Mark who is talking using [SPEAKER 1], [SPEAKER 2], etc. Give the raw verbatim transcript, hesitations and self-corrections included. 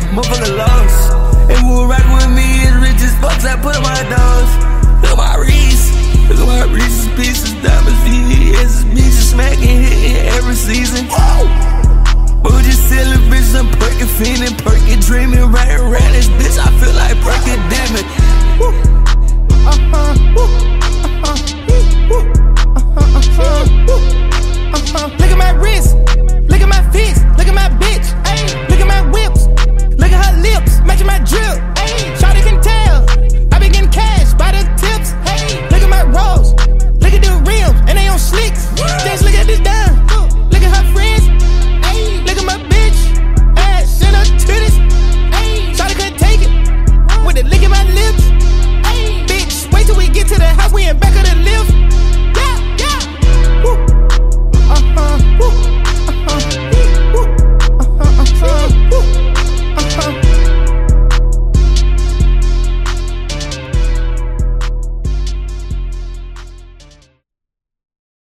[SPEAKER 1] motherfucker lost. And who rockin' with me is rich as fuck, I put on my dogs. Look at my Reese, look at my Reese's Pieces, diamonds, V V S, bitches smacking, hitting every season. But we just selling bitches, I'm perking, fiending, perking, dreaming, riding around this bitch, I feel like perking.